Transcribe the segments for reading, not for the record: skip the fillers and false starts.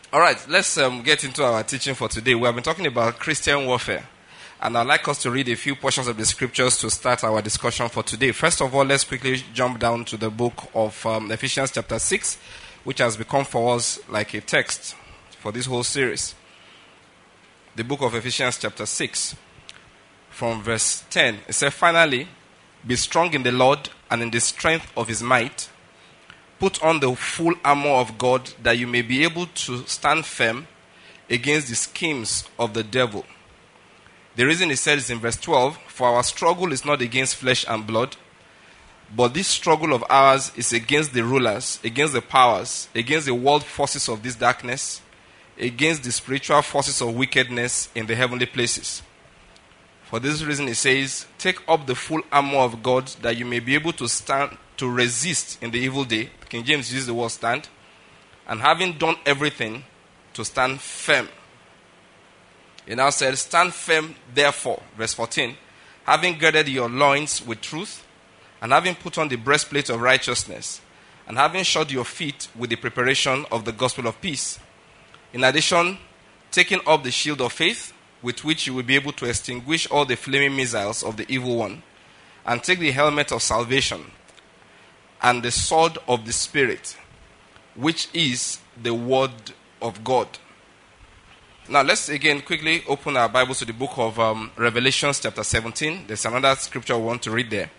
All right, let's get into our teaching for today. We have been talking about Christian warfare. And I'd like us to read a few portions of the scriptures to start our discussion for today. First of all, let's quickly jump down to the book of Ephesians chapter 6, which has become for us like a text for this whole series. The book of Ephesians chapter 6, from verse 10. It says, "Finally, be strong in the Lord and in the strength of his might. Put on the full armor of God, that you may be able to stand firm against the schemes of the devil." The reason it says in verse 12, "For our struggle is not against flesh and blood, but this struggle of ours is against the rulers, against the powers, against the world forces of this darkness, against the spiritual forces of wickedness in the heavenly places." For this reason it says, "Take up the full armor of God, that you may be able to stand, to resist in the evil day." King James uses the word stand. "And having done everything, to stand firm." It now says, "Stand firm, therefore," verse 14, "having girded your loins with truth, and having put on the breastplate of righteousness, and having shod your feet with the preparation of the gospel of peace. In addition, taking up the shield of faith, with which you will be able to extinguish all the flaming missiles of the evil one, and take the helmet of salvation, and the sword of the Spirit, which is the word of God." Now let's again quickly open our Bibles to the book of Revelations chapter 17. There's another scripture we want to read there.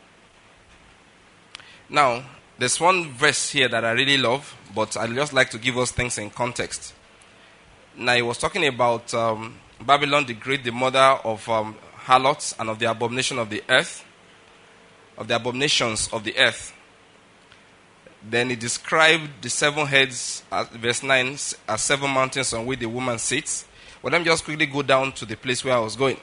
Now, there's one verse here that I really love, but I'd just like to give us things in context. Now, he was talking about Babylon the Great, the mother of harlots and of the abomination of the earth, of the abominations of the earth. Then he described the 7 heads, verse 9, as 7 mountains on which the woman sits. Well, let me just quickly go down to the place where I was going.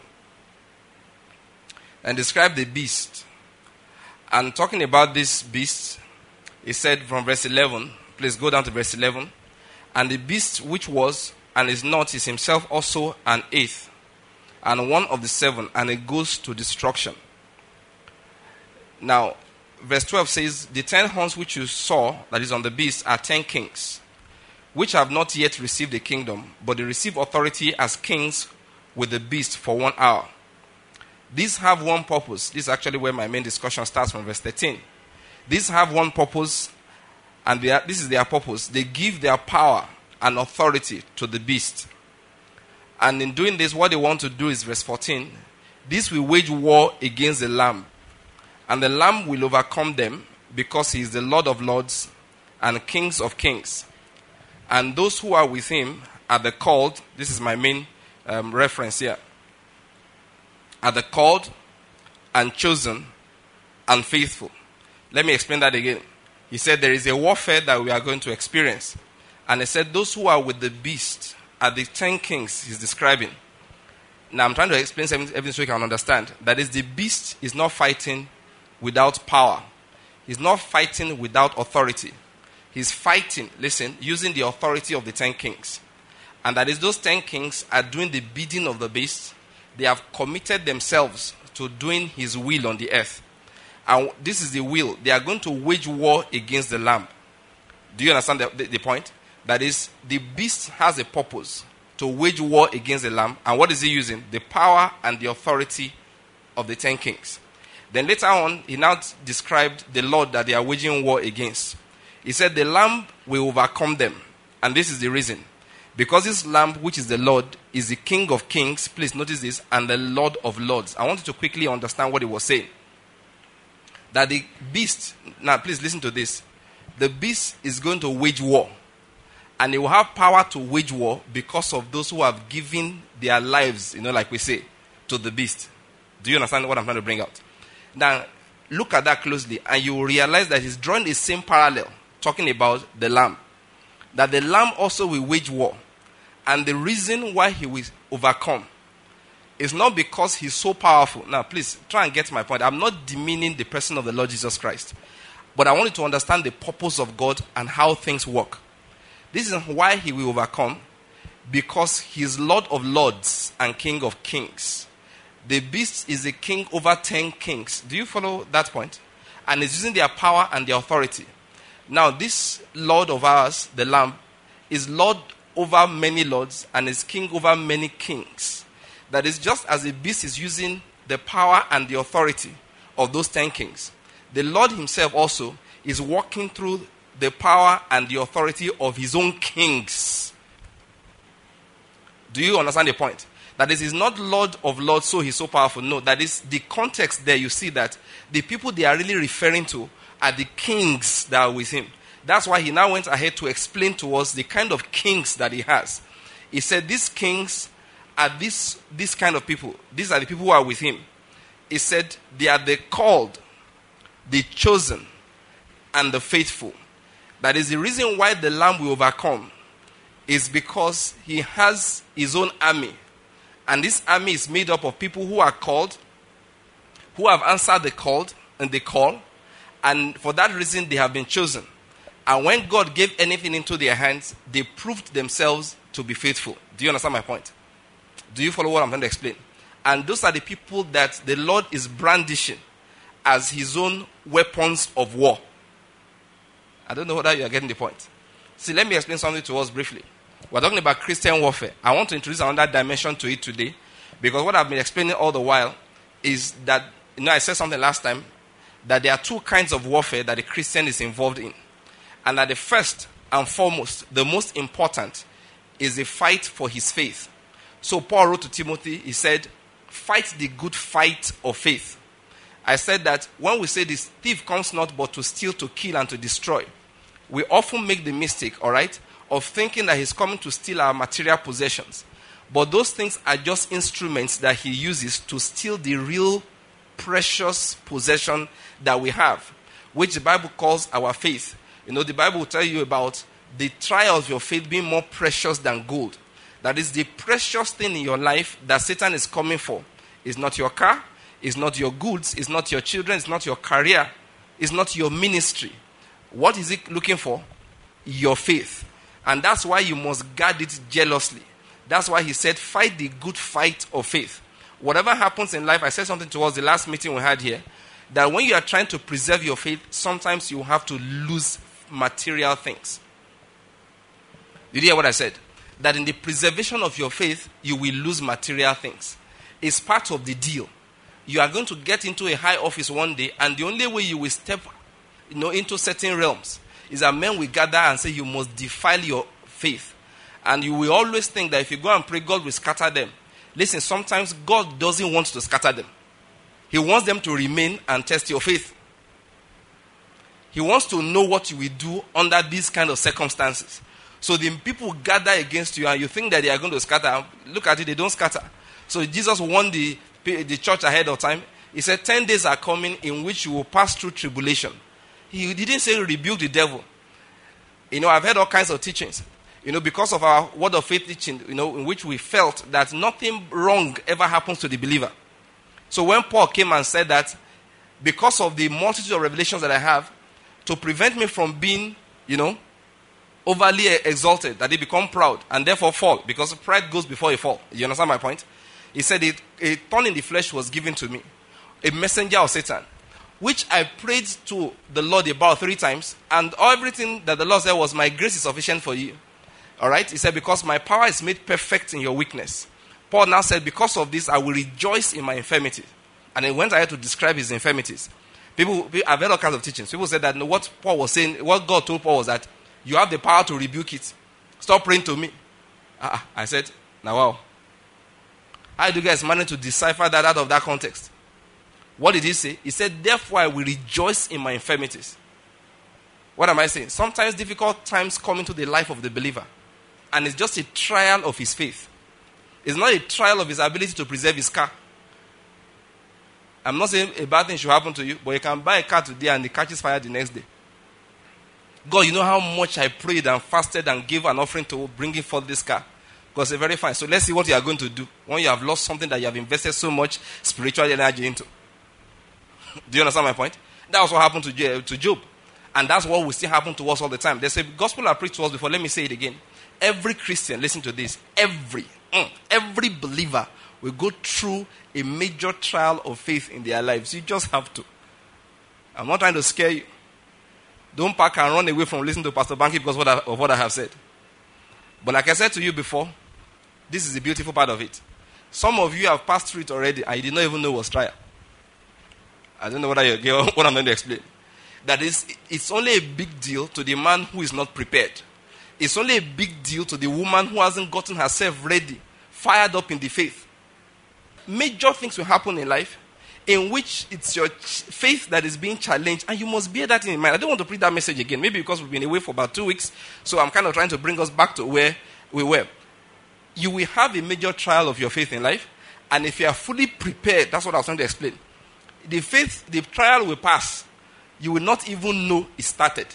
And describe the beast. And talking about this beast, he said from verse 11, please go down to verse 11. "And the beast which was and is not is himself also an eighth, and one of the 7, and it goes to destruction." Now, verse 12 says, "The 10 horns which you saw, that is on the beast, are 10 kings, which have not yet received the kingdom, but they receive authority as kings with the beast for 1 hour. These have one purpose." This is actually where my main discussion starts, from verse 13. "These have one purpose, and this is their purpose. They give their power and authority to the beast. And in doing this, what they want to do is," verse 14, "this will wage war against the Lamb. And the Lamb will overcome them, because he is the Lord of lords and Kings of kings. And those who are with him are the called." This is my main reference here. "Are the called and chosen and faithful." Let me explain that again. He said there is a warfare that we are going to experience. And he said those who are with the beast are the 10 kings he's describing. Now I'm trying to explain everything so you can understand. That is, the beast is not fighting without power. He's not fighting without authority. He's fighting, listen, using the authority of the 10 kings. And that is, those 10 kings are doing the bidding of the beast. They have committed themselves to doing his will on the earth. And this is the will. They are going to wage war against the Lamb. Do you understand the point? That is, the beast has a purpose to wage war against the Lamb. And what is he using? The power and the authority of the 10 kings. Then later on, he now described the Lord that they are waging war against. He said the Lamb will overcome them. And this is the reason. Because this Lamb, which is the Lord, is the King of kings, please notice this, and the Lord of lords. I want you to quickly understand what he was saying. That the beast, now please listen to this. The beast is going to wage war. And he will have power to wage war because of those who have given their lives, like we say, to the beast. Do you understand what I'm trying to bring out? Now, look at that closely, and you will realize that he's drawing the same parallel, talking about the Lamb. That the Lamb also will wage war. And the reason why he will overcome is not because he's so powerful. Now, please, try and get my point. I'm not demeaning the person of the Lord Jesus Christ. But I want you to understand the purpose of God and how things work. This is why he will overcome. Because he is Lord of lords and King of kings. The beast is a king over 10 kings. Do you follow that point? And is using their power and their authority. Now, this Lord of ours, the Lamb, is Lord over many lords and is king over many kings. That is, just as a beast is using the power and the authority of those 10 kings, the Lord himself also is walking through the power and the authority of his own kings. Do you understand the point? That is, he's not Lord of Lords, so he's so powerful. No, that is the context there. You see that the people they are really referring to are the kings that are with him. That's why he now went ahead to explain to us the kind of kings that he has. He said these kings are this kind of people. These are the people who are with him. He said they are the called, the chosen, and the faithful. That is the reason why the Lamb will overcome, is because he has his own army. And this army is made up of people who are called, who have answered the call, and for that reason they have been chosen. And when God gave anything into their hands, they proved themselves to be faithful. Do you understand my point? Do you follow what I'm trying to explain? And those are the people that the Lord is brandishing as his own weapons of war. I don't know whether you are getting the point. See, let me explain something to us briefly. We're talking about Christian warfare. I want to introduce another dimension to it today, because what I've been explaining all the while is that, I said something last time, that there are two kinds of warfare that a Christian is involved in. And that the first and foremost, the most important, is a fight for his faith. So Paul wrote to Timothy, he said, fight the good fight of faith. I said that when we say this thief comes not but to steal, to kill, and to destroy, we often make the mistake, all right, of thinking that he's coming to steal our material possessions. But those things are just instruments that he uses to steal the real precious possession that we have, which the Bible calls our faith. The Bible will tell you about the trial of your faith being more precious than gold. That is the precious thing in your life that Satan is coming for. It's not your car, it's not your goods, it's not your children, it's not your career, it's not your ministry. What is it looking for? Your faith. And that's why you must guard it jealously. That's why he said, fight the good fight of faith. Whatever happens in life, I said something towards the last meeting we had here, that when you are trying to preserve your faith, sometimes you have to lose material things. Did you hear what I said? That in the preservation of your faith, you will lose material things. It's part of the deal. You are going to get into a high office one day, and the only way you will step into certain realms is that men will gather and say you must defile your faith. And you will always think that if you go and pray, God will scatter them. Listen, sometimes God doesn't want to scatter them. He wants them to remain and test your faith. He wants to know what you will do under these kind of circumstances. So the people gather against you and you think that they are going to scatter. Look at it, they don't scatter. So Jesus warned the church ahead of time. He said 10 days are coming in which you will pass through tribulation. He didn't say rebuke the devil. I've heard all kinds of teachings. Because of our word of faith teaching, in which we felt that nothing wrong ever happens to the believer. So when Paul came and said that, because of the multitude of revelations that I have, to prevent me from being, overly exalted, that they become proud and therefore fall, because pride goes before a fall. You understand my point? He said a thorn in the flesh was given to me, a messenger of Satan, which I prayed to the Lord about 3 times, and everything that the Lord said was, my grace is sufficient for you. All right? He said, because my power is made perfect in your weakness. Paul now said, because of this, I will rejoice in my infirmities. And he went ahead to describe his infirmities. I've heard all kinds of teachings. People said that what Paul was saying, what God told Paul was that you have the power to rebuke it. Stop praying to me. I said, now wow. How do you guys manage to decipher that out of that context? What did he say? He said, therefore I will rejoice in my infirmities. What am I saying? Sometimes difficult times come into the life of the believer. And it's just a trial of his faith. It's not a trial of his ability to preserve his car. I'm not saying a bad thing should happen to you, but you can buy a car today and it catches fire the next day. God, you know how much I prayed and fasted and gave an offering to bringing forth this car. God said, very fine. So let's see what you are going to do when you have lost something that you have invested so much spiritual energy into. Do you understand my point? That was what happened to Job. And that's what will still happen to us all the time. There's a gospel I preached to us before. Let me say it again. Every Christian, listen to this. Every believer will go through a major trial of faith in their lives. You just have to. I'm not trying to scare you. Don't pack and run away from listening to Pastor Banky because of what I have said. But like I said to you before, this is the beautiful part of it. Some of you have passed through it already and you did not even know it was trial. I don't know whether you get what I'm going to explain. That is, it's only a big deal to the man who is not prepared. It's only a big deal to the woman who hasn't gotten herself ready, fired up in the faith. Major things will happen in life in which it's your faith that is being challenged, and you must bear that in mind. I don't want to preach that message again, maybe because we've been away for about 2 weeks, so I'm kind of trying to bring us back to where we were. You will have a major trial of your faith in life, and if you are fully prepared, that's what I was trying to explain. The trial will pass. You will not even know it started.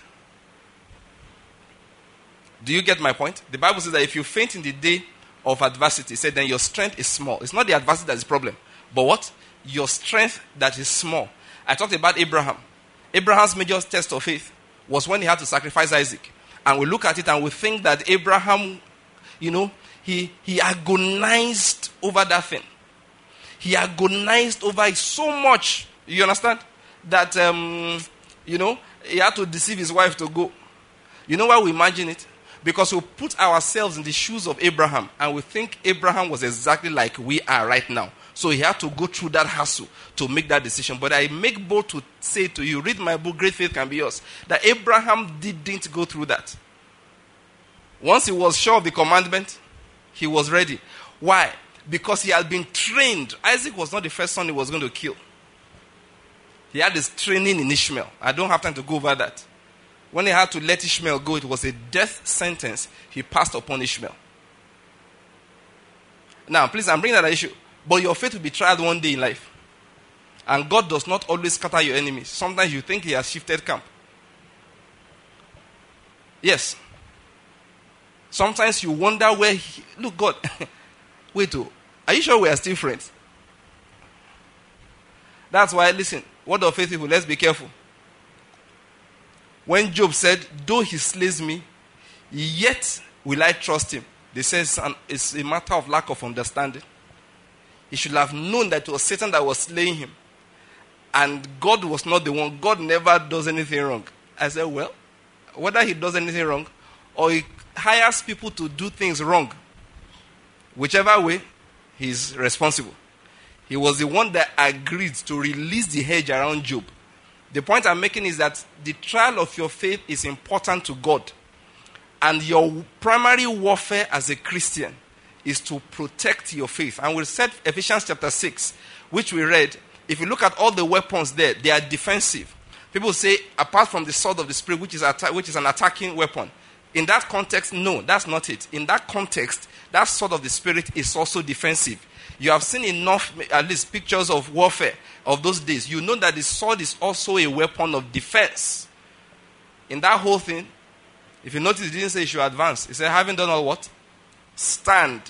Do you get my point? The Bible says that if you faint in the day of adversity, say then your strength is small. It's not the adversity that's the problem, but what? Your strength that is small. I talked about Abraham. Abraham's major test of faith was when he had to sacrifice Isaac. And we look at it and we think that Abraham, he agonized over that thing. He agonized over it so much, you understand, that, he had to deceive his wife to go. You know why we imagine it? Because we put ourselves in the shoes of Abraham and we think Abraham was exactly like we are right now. So he had to go through that hassle to make that decision. But I make bold to say to you, read my book, Great Faith Can Be Yours, that Abraham didn't go through that. Once he was sure of the commandment, he was ready. Why? Because he had been trained. Isaac was not the first son he was going to kill. He had his training in Ishmael. I don't have time to go over that. When he had to let Ishmael go, it was a death sentence he passed upon Ishmael. Now, please, I'm bringing that issue. But your faith will be tried one day in life. And God does not always scatter your enemies. Sometimes you think he has shifted camp. Yes. Sometimes you wonder where look, God, wait, are you sure we are still friends? That's why, listen, word of faith people, let's be careful. When Job said, though he slays me, yet will I trust him. They say it's a matter of lack of understanding. He should have known that it was Satan that was slaying him. And God was not the one. God never does anything wrong. I said, well, whether he does anything wrong or he hires people to do things wrong, whichever way, he's responsible. He was the one that agreed to release the hedge around Job. The point I'm making is that the trial of your faith is important to God. And your primary warfare as a Christian is to protect your faith. And we said Ephesians chapter 6, which we read. If you look at all the weapons there, they are defensive. People say, apart from the sword of the Spirit, which is an attacking weapon. In that context, no, that's not it. In that context, that sword of the Spirit is also defensive. You have seen enough, at least, pictures of warfare of those days. You know that the sword is also a weapon of defense. In that whole thing, if you notice, it didn't say you should advance. It said, having done all what? Stand.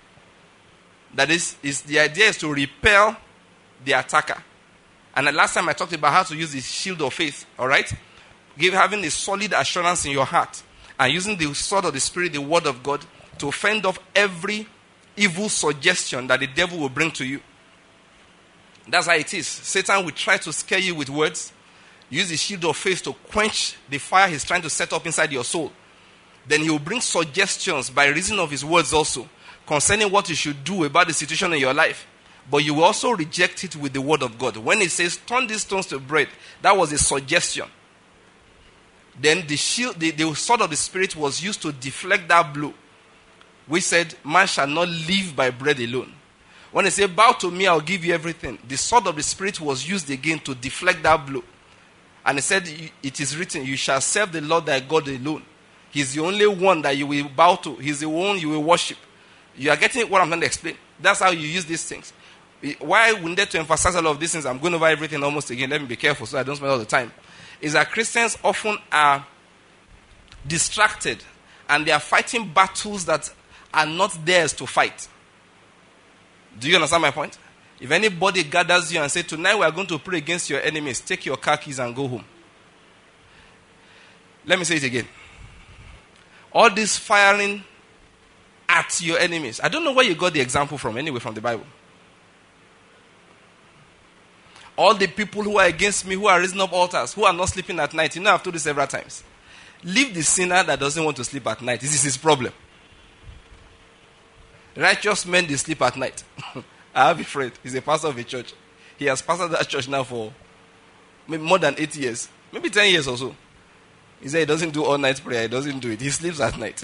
That is the idea is to repel the attacker. And the last time I talked about how to use the shield of faith, all right? Having a solid assurance in your heart and using the sword of the Spirit, the word of God, to fend off every evil suggestion that the devil will bring to you. That's how it is. Satan will try to scare you with words. Use the shield of faith to quench the fire he's trying to set up inside your soul. Then he will bring suggestions by reason of his words also concerning what you should do about the situation in your life. But you will also reject it with the word of God. When it says, turn these stones to bread, that was a suggestion. Then the sword of the Spirit was used to deflect that blow. We said, man shall not live by bread alone. When they say, bow to me, I'll give you everything. The sword of the Spirit was used again to deflect that blow. And he said, it is written, you shall serve the Lord thy God alone. He's the only one that you will bow to. He's the one you will worship. You are getting what I'm going to explain. That's how you use these things. Why we need to emphasize a lot of these things, I'm going over everything almost again. Let me be careful so I don't spend all the time. Is that Christians often are distracted and they are fighting battles that are not theirs to fight. Do you understand my point? If anybody gathers you and says, tonight we are going to pray against your enemies, take your car keys and go home. Let me say it again. All this firing at your enemies. I don't know where you got the example from, anyway, from the Bible. All the people who are against me, who are raising up altars, who are not sleeping at night. You know, I've told this several times. Leave the sinner that doesn't want to sleep at night. This is his problem. Righteous men, they sleep at night. I have a friend. He's a pastor of a church. He has pastored that church now for maybe more than 8 years. Maybe 10 years or so. He said he doesn't do all-night prayer. He doesn't do it. He sleeps at night.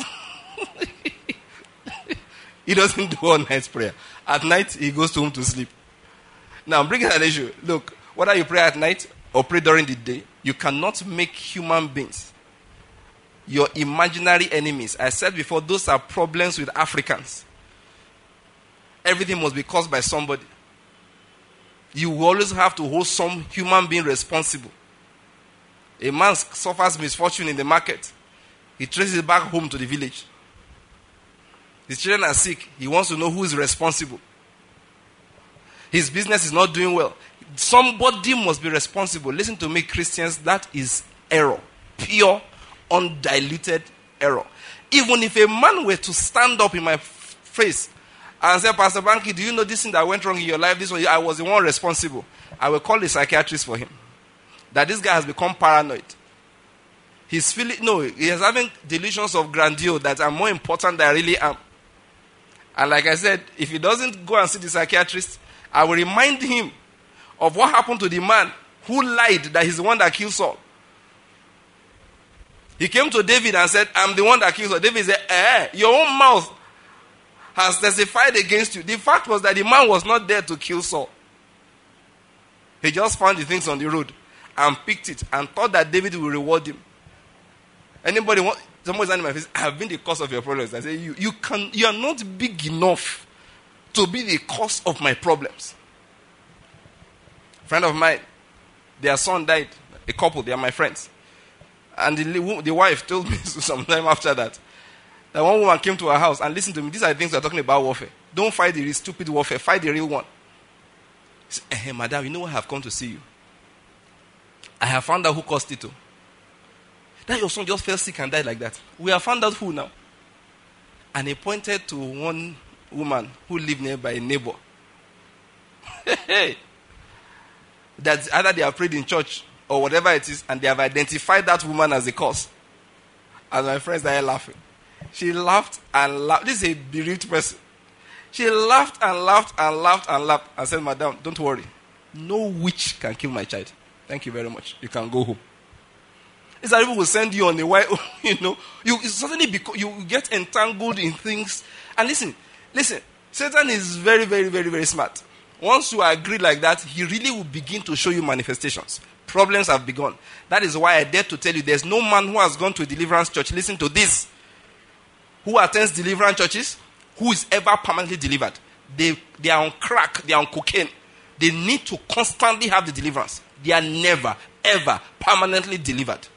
He doesn't do all-night prayer. At night, he goes to home to sleep. Now, I'm bringing an issue. Look, whether you pray at night or pray during the day, you cannot make human beings your imaginary enemies. I said before, those are problems with Africans. Everything must be caused by somebody. You will always have to hold some human being responsible. A man suffers misfortune in the market. He traces it back home to the village. His children are sick. He wants to know who is responsible. His business is not doing well. Somebody must be responsible. Listen to me, Christians, that is error. Pure, undiluted error. Even if a man were to stand up in my face and say, Pastor Banky, do you know this thing that went wrong in your life? This one, I was the one responsible. I will call a psychiatrist for him. That this guy has become paranoid. He is having delusions of grandeur that are more important than I really am. And like I said, if he doesn't go and see the psychiatrist, I will remind him of what happened to the man who lied that he's the one that killed Saul. He came to David and said, I'm the one that killed Saul. David said, your own mouth has testified against you. The fact was that the man was not there to kill Saul. He just found the things on the road and picked it and thought that David will reward him. Somebody's in my face, I have been the cause of your problems. I say, you are not big enough to be the cause of my problems. A friend of mine, their son died. A couple, they are my friends. And the wife told me sometime after that one woman came to her house and listened to me. These are the things we are talking about warfare. Don't fight the stupid warfare. Fight the real one. She said, hey, madam, you know what? I have come to see you. I have found out who caused it. That your son just fell sick and died like that. We have found out who now. And he pointed to one woman who lived nearby, a neighbor. That either they have prayed in church or whatever it is, and they have identified that woman as the cause. And my friends started laughing. She laughed and laughed. This is a bereaved person. She laughed and laughed and laughed and laughed and said, Madam, don't worry. No witch can kill my child. Thank you very much. You can go home. It's that people will send you on a while, you suddenly you get entangled in things. And listen, Satan is very, very, very, very smart. Once you agree like that, he really will begin to show you manifestations. Problems have begun. That is why I dare to tell you, there's no man who has gone to a deliverance church. Listen to this. Who attends deliverance churches, who is ever permanently delivered. They are on crack. They are on cocaine. They need to constantly have the deliverance. They are never, ever permanently delivered.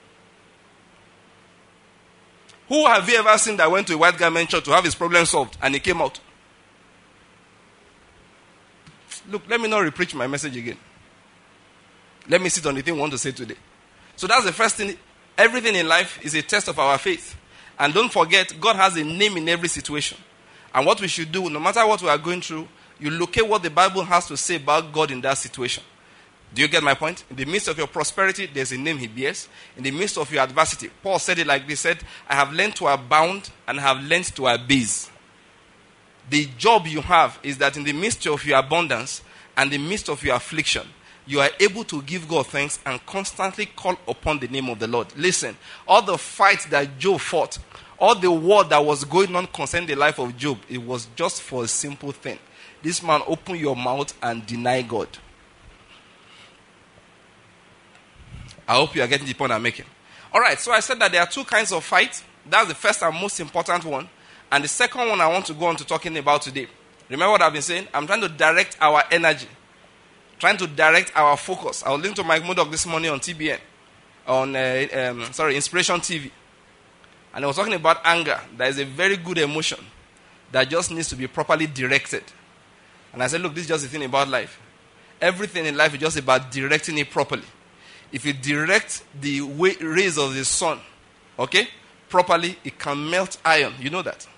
Who have you ever seen that went to a white garment church to have his problem solved and he came out? Look, let me not repreach my message again. Let me sit on the thing I want to say today. So that's the first thing. Everything in life is a test of our faith. And don't forget, God has a name in every situation. And what we should do, no matter what we are going through, you look at what the Bible has to say about God in that situation. Do you get my point? In the midst of your prosperity, there's a name he bears. In the midst of your adversity, Paul said it like this, said, I have learned to abound and have learned to abase. The job you have is that in the midst of your abundance and the midst of your affliction, you are able to give God thanks and constantly call upon the name of the Lord. Listen, all the fight that Job fought, all the war that was going on concerning the life of Job, it was just for a simple thing. This man, open your mouth and deny God. I hope you are getting the point I'm making. All right, so I said that there are two kinds of fight. That's the first and most important one. And the second one I want to go on to talking about today. Remember what I've been saying? I'm trying to direct our energy. Trying to direct our focus. I was listening to Mike Murdoch this morning on TBN. Inspiration TV. And I was talking about anger. That is a very good emotion that just needs to be properly directed. And I said, look, this is just the thing about life. Everything in life is just about directing it properly. If you direct the rays of the sun, properly, it can melt iron. You know that.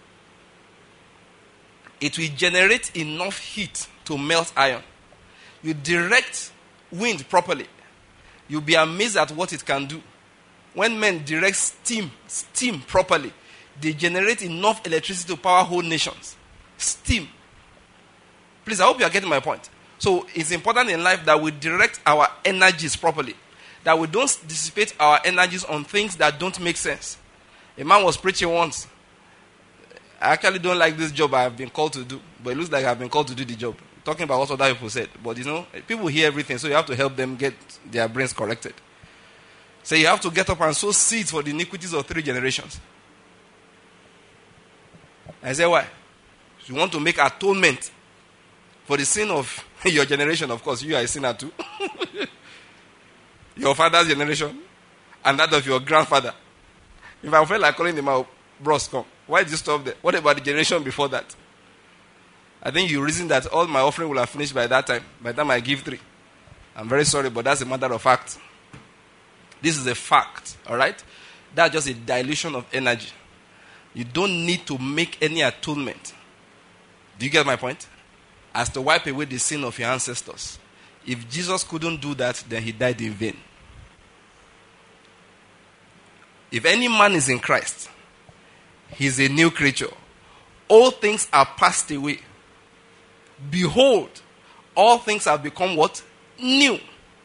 It will generate enough heat to melt iron. You direct wind properly, you'll be amazed at what it can do. When men direct steam properly, they generate enough electricity to power whole nations. Steam. Please, I hope you are getting my point. So it's important in life that we direct our energies properly. That we don't dissipate our energies on things that don't make sense. A man was preaching once. I actually don't like this job I have been called to do, but it looks like I've been called to do the job. Talking about what other people said. But people hear everything, so you have to help them get their brains corrected. So you have to get up and sow seeds for the iniquities of 3 generations. I say, why? You want to make atonement for the sin of your generation. Of course, you are a sinner too. Your father's generation and that of your grandfather. If I felt like calling them out, bros, come. Why did you stop there? What about the generation before that? I think you reason that all my offering will have finished by that time. By the time I give 3. I'm very sorry, but that's a matter of fact. This is a fact, all right? That's just a dilution of energy. You don't need to make any atonement. Do you get my point? As to wipe away the sin of your ancestors. If Jesus couldn't do that, then he died in vain. If any man is in Christ, he's a new creature. All things are passed away. Behold, all things have become what? New.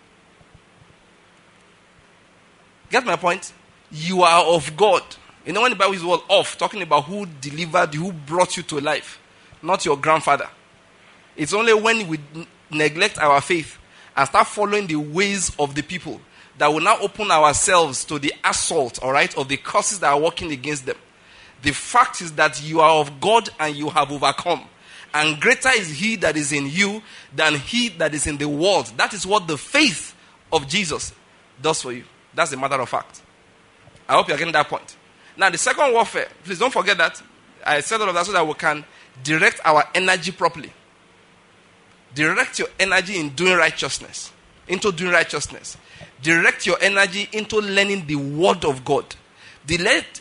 Get my point? You are of God. You know when the Bible is word of, talking about who delivered you, who brought you to life, not your grandfather. It's only when we neglect our faith and start following the ways of the people that will now open ourselves to the assault, all right, of the curses that are working against them. The fact is that you are of God and you have overcome. And greater is he that is in you than he that is in the world. That is what the faith of Jesus does for you. That's a matter of fact. I hope you're getting that point. Now, the second warfare, please don't forget that. I said all of that so that we can direct our energy properly. Direct your energy in doing righteousness. Into doing righteousness. Direct your energy into learning the word of God. Direct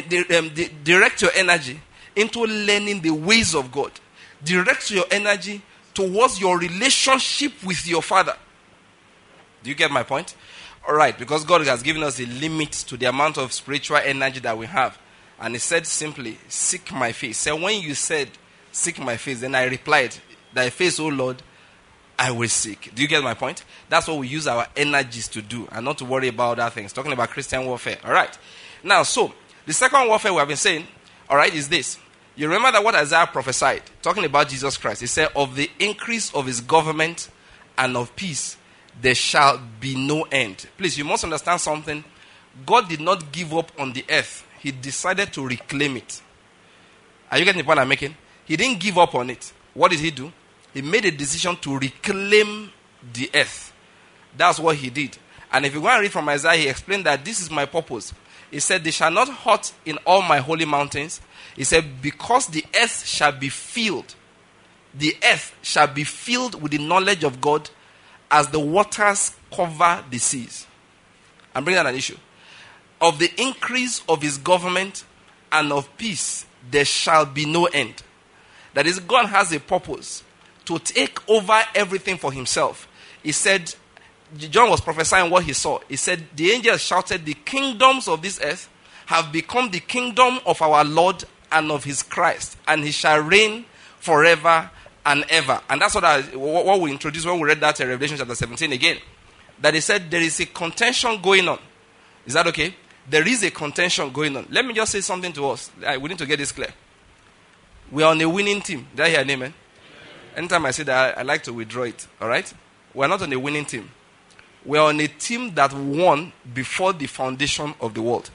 your energy into learning the ways of God. Direct your energy towards your relationship with your Father. Do you get my point? All right, because God has given us a limit to the amount of spiritual energy that we have. And he said simply, seek my face. So when you said, seek my face, then I replied, thy face, O Lord, I will seek. Do you get my point? That's what we use our energies to do and not to worry about other things. Talking about Christian warfare. All right. Now, so, the second warfare we have been saying, all right, is this. You remember that what Isaiah prophesied, talking about Jesus Christ. He said, of the increase of his government and of peace, there shall be no end. Please, you must understand something. God did not give up on the earth. He decided to reclaim it. Are you getting the point I'm making? He didn't give up on it. What did he do? He made a decision to reclaim the earth. That's what he did. And if you go and read from Isaiah, he explained that this is my purpose. He said, they shall not hurt in all my holy mountains. He said, because the earth shall be filled. The earth shall be filled with the knowledge of God as the waters cover the seas. I'm bringing out an issue. Of the increase of his government and of peace, there shall be no end. That is, God has a purpose to take over everything for himself. He said, John was prophesying what he saw. He said, the angels shouted, the kingdoms of this earth have become the kingdom of our Lord and of his Christ, and he shall reign forever and ever. And that's what we introduced when we read that in Revelation chapter 17 again. That he said there is a contention going on. Is that okay? There is a contention going on. Let me just say something to us. We need to get this clear. We are on a winning team. Did I hear an amen? Anytime I say that, I like to withdraw it. All right? We are not on a winning team. We are on a team that won before the foundation of the world.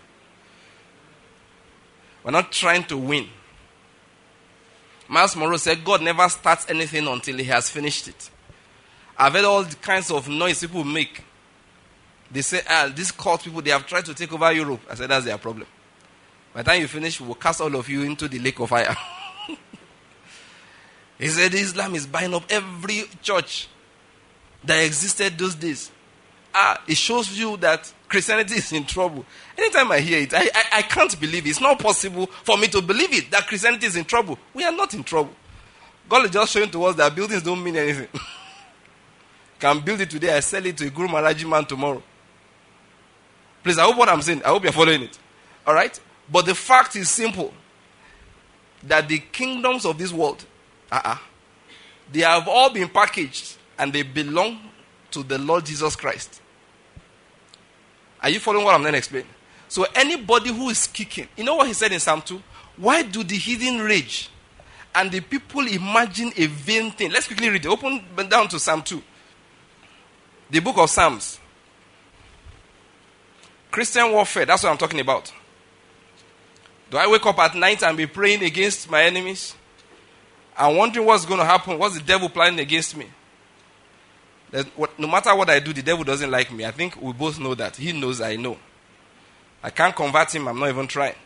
We're not trying to win. Miles Monroe said, God never starts anything until he has finished it. I've heard all the kinds of noise people make. They say, these cult people, they have tried to take over Europe. I said, that's their problem. By the time you finish, we'll cast all of you into the lake of fire. He said, Islam is buying up every church that existed those days. It shows you that Christianity is in trouble. Anytime I hear it, I can't believe it. It's not possible for me to believe it, that Christianity is in trouble. We are not in trouble. God is just showing to us that buildings don't mean anything. Can build it today, I sell it to a Guru Maharaji man tomorrow. Please, I hope what I'm saying, I hope you're following it. All right? But the fact is simple. That the kingdoms of this world, they have all been packaged and they belong to the Lord Jesus Christ. Are you following what I'm going to explain? So anybody who is kicking, you know what he said in Psalm 2? Why do the heathen rage and the people imagine a vain thing? Let's quickly read it. Open down to Psalm 2. The book of Psalms. Christian warfare, that's what I'm talking about. Do I wake up at night and be praying against my enemies? I'm wondering what's going to happen. What's the devil planning against me? No matter what I do, the devil doesn't like me. I think we both know that. He knows I know. I can't convert him. I'm not even trying.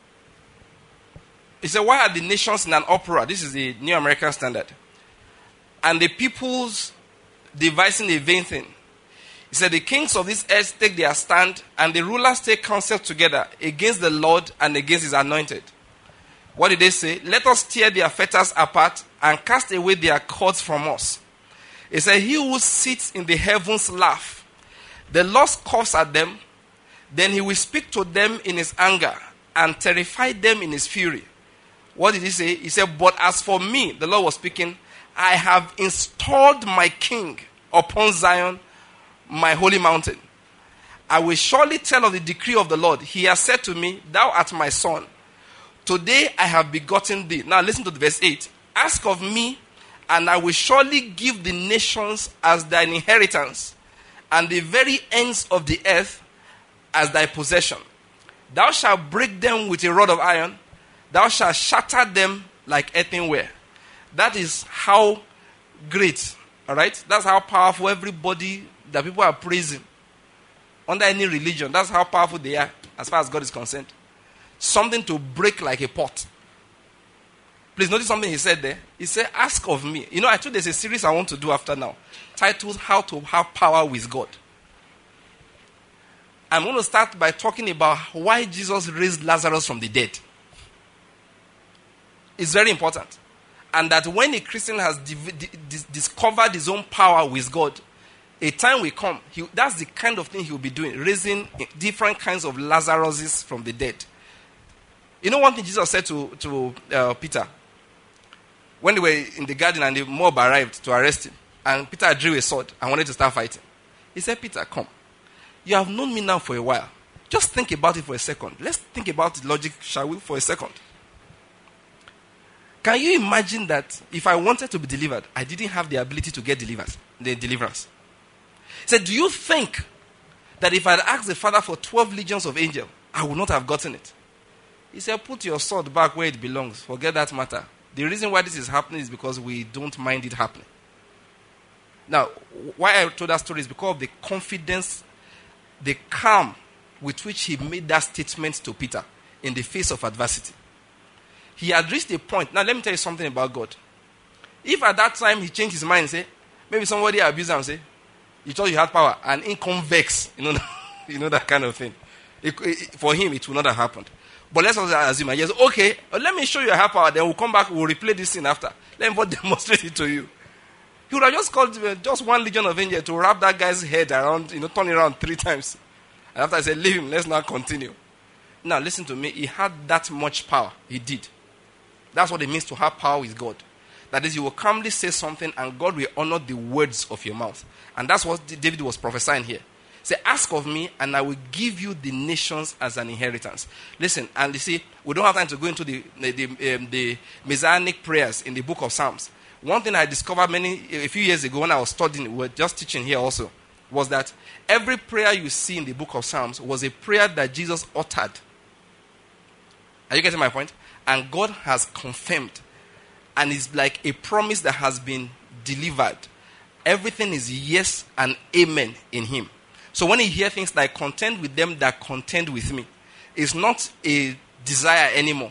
He said, why are the nations in an uproar? This is the New American Standard. And the peoples devising a vain thing. He said, the kings of this earth take their stand, and the rulers take counsel together against the Lord and against his anointed. What did they say? Let us tear their fetters apart and cast away their cords from us. He said, he who sits in the heavens laugh. The Lord scoffs at them. Then he will speak to them in his anger and terrify them in his fury. What did he say? He said, but as for me, the Lord was speaking, I have installed my king upon Zion, my holy mountain. I will surely tell of the decree of the Lord. He has said to me, thou art my son. Today I have begotten thee. Now listen to the verse 8. Ask of me, and I will surely give the nations as thine inheritance, and the very ends of the earth as thy possession. Thou shalt break them with a rod of iron. Thou shalt shatter them like earthenware. That is how great, all right? That's how powerful everybody that people are praising under any religion. That's how powerful they are as far as God is concerned. Something to break like a pot. Please notice something he said there. He said, ask of me. You know, I told there's a series I want to do after now, titled How to Have Power with God. I'm going to start by talking about why Jesus raised Lazarus from the dead. It's very important. And that when a Christian has discovered his own power with God, a time will come. That's the kind of thing he will be doing, raising different kinds of Lazaruses from the dead. You know one thing Jesus said to Peter? When they were in the garden and the mob arrived to arrest him, and Peter drew a sword and wanted to start fighting. He said, Peter, come. You have known me now for a while. Just think about it for a second. Let's think about the logic, shall we, for a second. Can you imagine that if I wanted to be delivered, I didn't have the ability to get the deliverance? He said, do you think that if I had asked the Father for 12 legions of angels, I would not have gotten it? He said, put your sword back where it belongs. Forget that matter. The reason why this is happening is because we don't mind it happening. Now, why I told that story is because of the confidence, the calm with which he made that statement to Peter in the face of adversity. He had reached a point. Now, let me tell you something about God. If at that time he changed his mind and say, maybe somebody abused him and say, you thought you had power, and inconvex, you know that kind of thing. For him, it would not have happened. But let's also assume, yes, okay, let me show you I have power, then we'll come back, we'll replay this scene after. Let me demonstrate it to you. He would have just called just one legion of angels to wrap that guy's head around, turn it around 3 times. And after I said, leave him, let's not continue. Now, listen to me. He had that much power. He did. That's what it means to have power with God. That is, you will calmly say something and God will honor the words of your mouth. And that's what David was prophesying here. Say, ask of me and I will give you the nations as an inheritance. Listen, and you see, we don't have time to go into the Messianic prayers in the book of Psalms. One thing I discovered a few years ago when I was studying, we were just teaching here also, was that every prayer you see in the book of Psalms was a prayer that Jesus uttered. Are you getting my point? And God has confirmed. And it's like a promise that has been delivered. Everything is yes and amen in him. So when you hear things like contend with them that contend with me, it's not a desire anymore.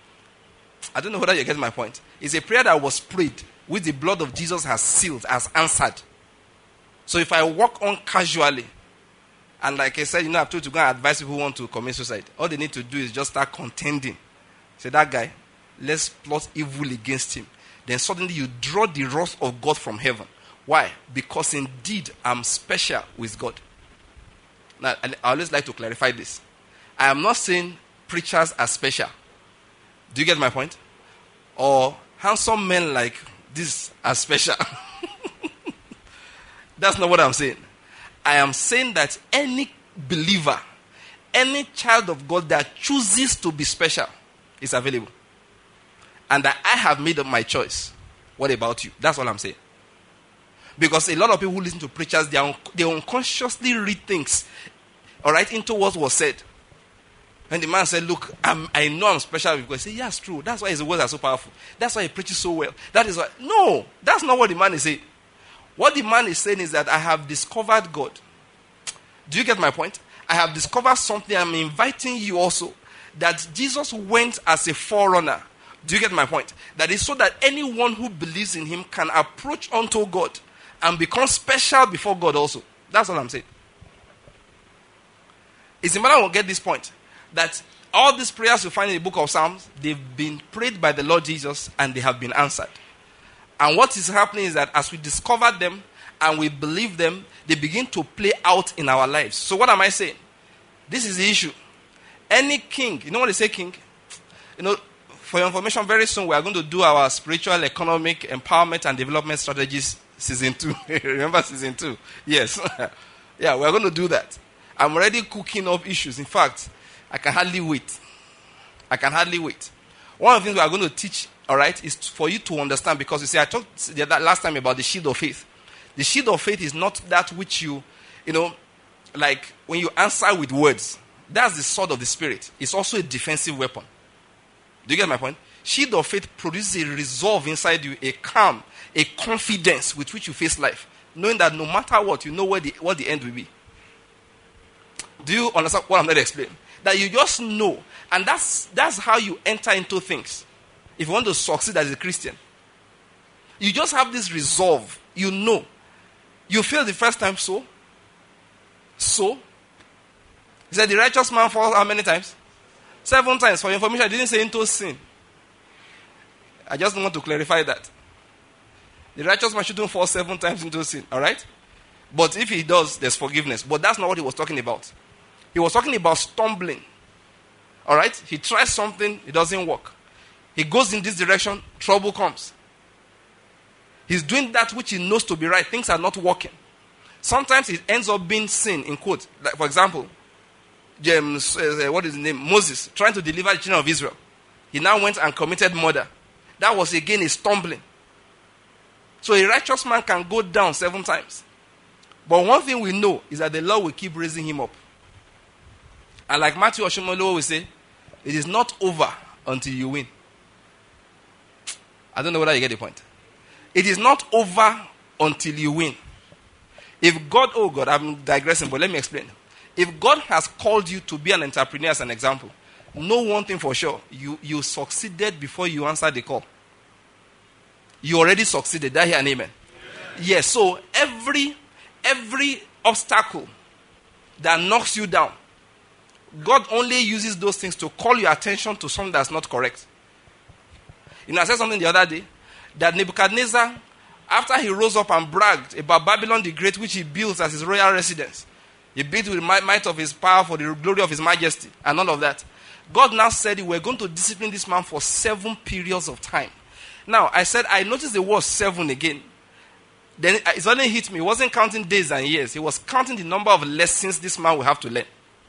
I don't know whether you get my point. It's a prayer that was prayed, which the blood of Jesus has sealed, has answered. So if I walk on casually, and like I said, I've told you to go and advise people who want to commit suicide. All they need to do is just start contending. Say, that guy, let's plot evil against him. Then suddenly you draw the wrath of God from heaven. Why? Because indeed I'm special with God. Now, I always like to clarify this. I am not saying preachers are special. Do you get my point? Or handsome men like this are special. That's not what I'm saying. I am saying that any believer, any child of God that chooses to be special is available. And that I have made up my choice. What about you? That's all I'm saying. Because a lot of people who listen to preachers, they unconsciously read things, all right, into what was said. And the man said, look, I know I'm special because he said, yeah, it's true. That's why his words are so powerful. That's why he preaches so well. That is why. No, that's not what the man is saying. What the man is saying is that I have discovered God. Do you get my point? I have discovered something. I'm inviting you also that Jesus went as a forerunner. Do you get my point? That is so that anyone who believes in him can approach unto God and become special before God also. That's what I'm saying. It's important to get this point. That all these prayers you find in the book of Psalms, they've been prayed by the Lord Jesus and they have been answered. And what is happening is that as we discover them and we believe them, they begin to play out in our lives. So what am I saying? This is the issue. Any king, you know what they say king? You know, for your information, very soon we are going to do our spiritual, economic, empowerment and development strategies season 2. Remember season 2? Yes. Yeah, we are going to do that. I'm already cooking up issues. In fact, I can hardly wait. One of the things we are going to teach, all right, is for you to understand, because you see, I talked that last time about the shield of faith. The shield of faith is not that which you know, like when you answer with words. That's the sword of the Spirit. It's also a defensive weapon. Do you get my point? Shield of faith produces a resolve inside you, a calm, a confidence with which you face life, knowing that no matter what, you know what the end will be. Do you understand what I'm going to explain? That you just know. And that's how you enter into things. If you want to succeed as a Christian. You just have this resolve. You know. You failed the first time, so. He said the righteous man falls how many times? 7 times. For your information, I didn't say into sin. I just want to clarify that. The righteous man shouldn't fall 7 times into sin. Alright? But if he does, there's forgiveness. But that's not what he was talking about. He was talking about stumbling. Alright? He tries something, it doesn't work. He goes in this direction, trouble comes. He's doing that which he knows to be right. Things are not working. Sometimes it ends up being sin, in quotes. Like, for example, what is his name? Moses, trying to deliver the children of Israel. He now went and committed murder. That was again a stumbling. So a righteous man can go down 7 times. But one thing we know is that the Lord will keep raising him up. And like Matthew Oshomolo will say, it is not over until you win. I don't know whether you get the point. It is not over until you win. If God, oh God, I'm digressing, but let me explain. If God has called you to be an entrepreneur as an example, know one thing for sure. You succeeded before you answered the call. You already succeeded. Did I hear an amen? Yes, so every obstacle that knocks you down, God only uses those things to call your attention to something that's not correct. You know, I said something the other day, that Nebuchadnezzar, after he rose up and bragged about Babylon the Great, which he built as his royal residence, he built with the might of his power for the glory of his majesty, and all of that. God now said, we're going to discipline this man for 7 periods of time. Now, I said, I noticed the word 7 again. Then it suddenly hit me. He wasn't counting days and years. He was counting the number of lessons this man will have to learn.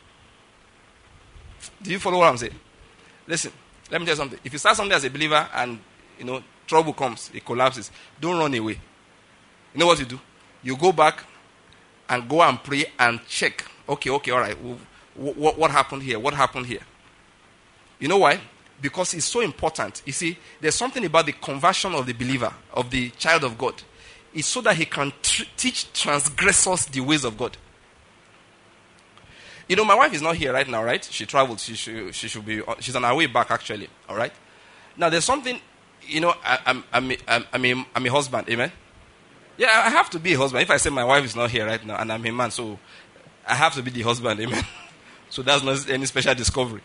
Do you follow what I'm saying? Listen, let me tell you something. If you start something as a believer and, trouble comes, it collapses, don't run away. You know what you do? You go back and go and pray and check. Okay, all right. What happened here? What happened here? You know why? Because it's so important. You see, there's something about the conversion of the believer, of the child of God. It's so that he can teach transgressors the ways of God. You know, my wife is not here right now, right? She traveled. She should be. She's on her way back, actually. All right. Now, there's something. I'm a husband. Amen. Yeah, I have to be a husband. If I say my wife is not here right now and I'm a man, so I have to be the husband. Amen. So that's not any special discovery.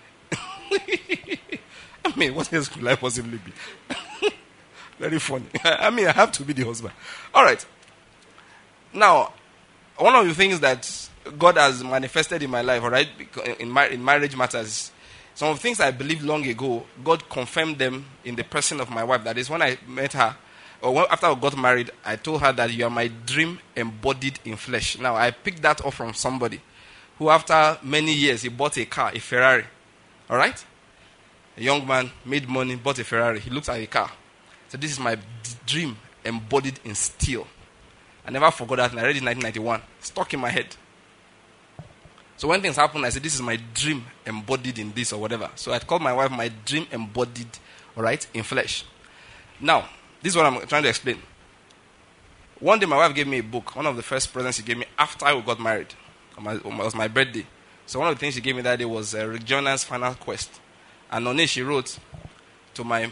I mean, what else could I possibly be? Very funny. I mean, I have to be the husband. All right. Now, one of the things that God has manifested in my life, all right, in marriage matters, Some of the things I believed long ago, God confirmed them in the person of my wife. That is, when I met her, after I got married, I told her that you are my dream embodied in flesh. Now, I picked that up from somebody who, after many years, he bought a car, a Ferrari. All right? A young man made money, bought a Ferrari. He looked at a car. So this is my dream embodied in steel. I never forgot that, and I read it in 1991. Stuck in my head. So when things happen, I said, this is my dream embodied in this or whatever. So I called my wife my dream embodied, all right, in flesh. Now, this is what I'm trying to explain. One day my wife gave me a book, one of the first presents she gave me after we got married. It was my birthday. So one of the things she gave me that day was Rick Jonas' Final Quest. And on it she wrote, to my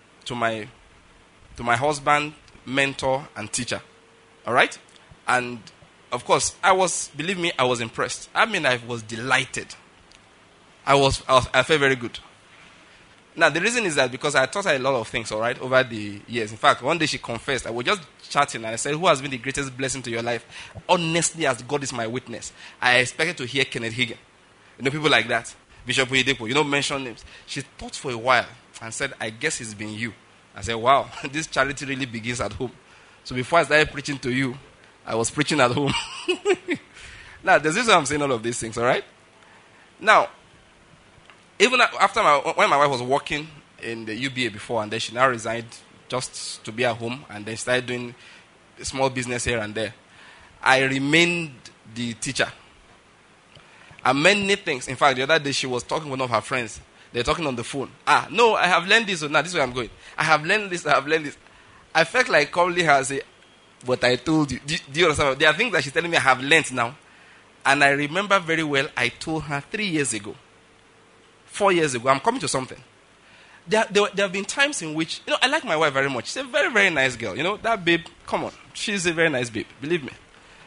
husband, mentor, and teacher. All right? And of course, believe me, I was impressed. I mean, I was delighted. I felt very good. Now, the reason is that because I taught her a lot of things, all right, over the years. In fact, one day she confessed. I was just chatting, and I said, who has been the greatest blessing to your life? Honestly, as God is my witness, I expected to hear Kenneth Hagin. You know, people like that. Bishop Oyedepo, mention names. She thought for a while and said, I guess it's been you. I said, wow, this charity really begins at home. So before I started preaching to you, I was preaching at home. Now, there's this why I'm saying all of these things, all right? Now, even after when my wife was working in the UBA before, and then she now resigned just to be at home, and then started doing a small business here and there, I remained the teacher. And many things. In fact, the other day she was talking with one of her friends. They're talking on the phone. No, I have learned this. So now this is where I'm going. I have learned this. I felt like calling her and say, but I told you. Do you understand? There are things that she's telling me I have learned now. And I remember very well, I told her 3 years ago, 4 years ago, I'm coming to something. There have been times in which, I like my wife very much. She's a very, very nice girl. That babe, come on. She's a very nice babe. Believe me.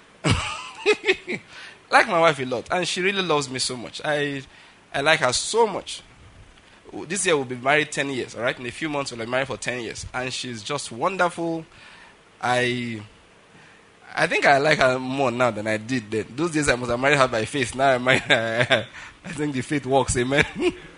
Like my wife a lot. And she really loves me so much. I like her so much. This year we'll be married 10 years, all right? In a few months we'll be married for 10 years. And she's just wonderful. I think I like her more now than I did then. Those days I must have married her by faith. Now I think the faith works, amen.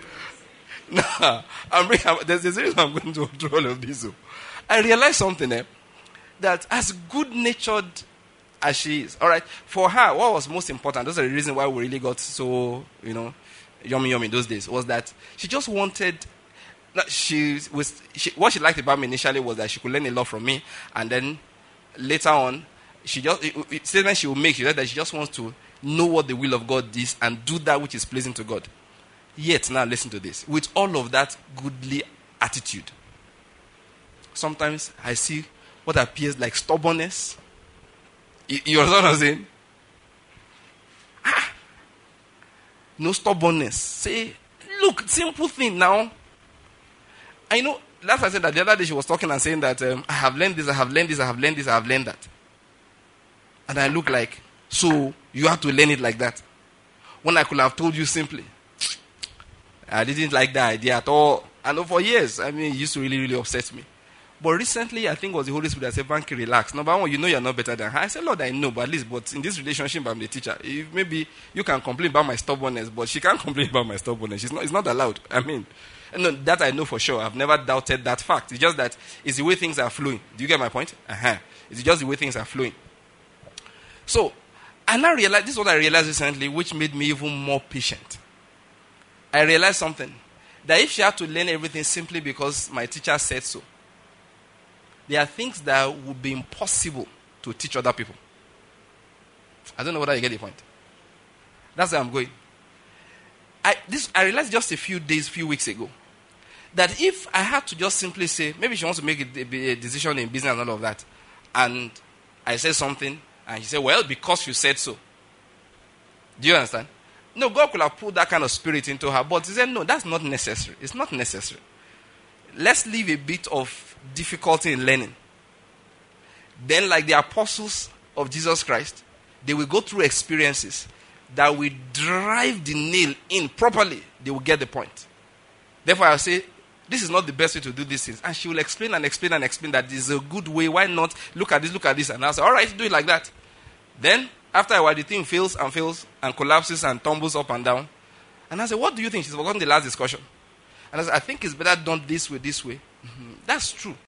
There's a reason I'm going through all of this. I realized something, that as good-natured as she is, all right, for her, what was most important, those are the reason why we really got so, yummy those days, was that she just wanted, what she liked about me initially was that she could learn a lot from me, and then later on, statement she will make, she said that she just wants to know what the will of God is and do that which is pleasing to God. Yet, now listen to this, with all of that goodly attitude, sometimes I see what appears like stubbornness. You understand what I'm saying? No stubbornness. Say, look, simple thing now. That's why I said that the other day she was talking and saying that I have learned this, I have learned this, I have learned this, I have learned that. And I look like, so you have to learn it like that. When I could have told you simply. I didn't like that idea at all. I know for years, it used to really, really upset me. But recently, I think it was the Holy Spirit that said, Banky, relax. Number one, you're not better than her. I said, Lord, I know, but in this relationship, I'm the teacher. Maybe you can complain about my stubbornness, but she can't complain about my stubbornness. It's not allowed. That I know for sure. I've never doubted that fact. It's just that it's the way things are flowing. Do you get my point? It's just the way things are flowing. So, I now realize, this is what I realized recently, which made me even more patient. I realized something. That if she had to learn everything simply because my teacher said so, there are things that would be impossible to teach other people. I don't know whether you get the point. That's where I'm going. I realized just a few weeks ago, that if I had to just simply say, maybe she wants to make a decision in business and all of that, and I said something, and she said, well, because you said so. Do you understand? No, God could have put that kind of spirit into her, but he said, no, that's not necessary. It's not necessary. Let's leave a bit of difficulty in learning. Then, like the apostles of Jesus Christ, they will go through experiences that will drive the nail in properly. They will get the point. Therefore, I'll say, this is not the best way to do these things. And she will explain and explain and explain that this is a good way. Why not? Look at this. And I'll say, all right, do it like that. Then, after a while, the thing fails and collapses and tumbles up and down. And I said, what do you think? She's forgotten the last discussion. And I said, I think it's better done this way, this way. That's true.